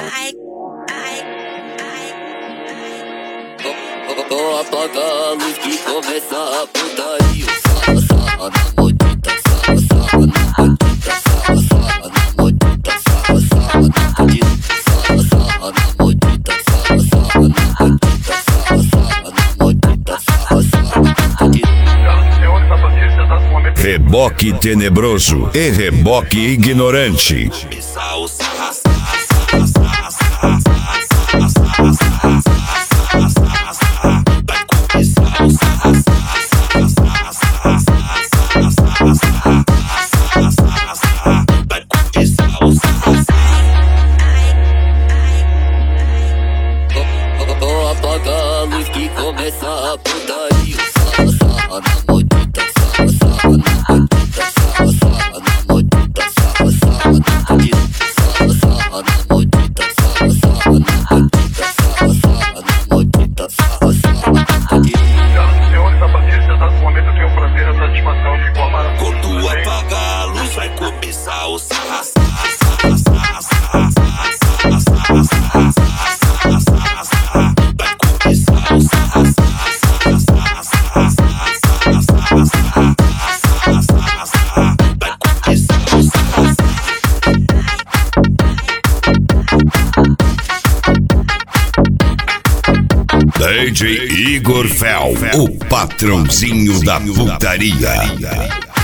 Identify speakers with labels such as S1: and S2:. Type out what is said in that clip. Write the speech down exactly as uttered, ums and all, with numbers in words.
S1: Vou apagar a luz que começa a putaria. Sarra, sarra na modita, sarra, sarra na modita, sarra, sarra na modita, sarra, sarra na modita, sarra, sarra na modita, sarra, sarra na modita, sarra, sarra na modita, sarra, sarra na modita.
S2: Reboque tenebroso e reboque ignorante.
S1: Vou apagar a luz que começa a putaria. Sarra, sarra na modita, sarra, sarra na modita, sarra, sarra na modita, sarra, sarra na modita, sarra, sarra na modita, sarra, sarra na modita, sarra, sarra na modita, sarra, sarra na modita.
S3: Senhores, a partir de certo momento eu tenho o prazer e a satisfação de informar.
S4: Quando apagar a luz vai começar o sarra, sarra, sarra, sarra, sarra, sarra, sarra, sarra, sarra, sarra, sarra. Vai começar o sarra, sarra, sarra, sarra, sarra, sarra, sarra, sarra, sarra, sarra. Vai começar o sarra, sarra.
S2: D J Igor Fel, o patrãozinho da putaria.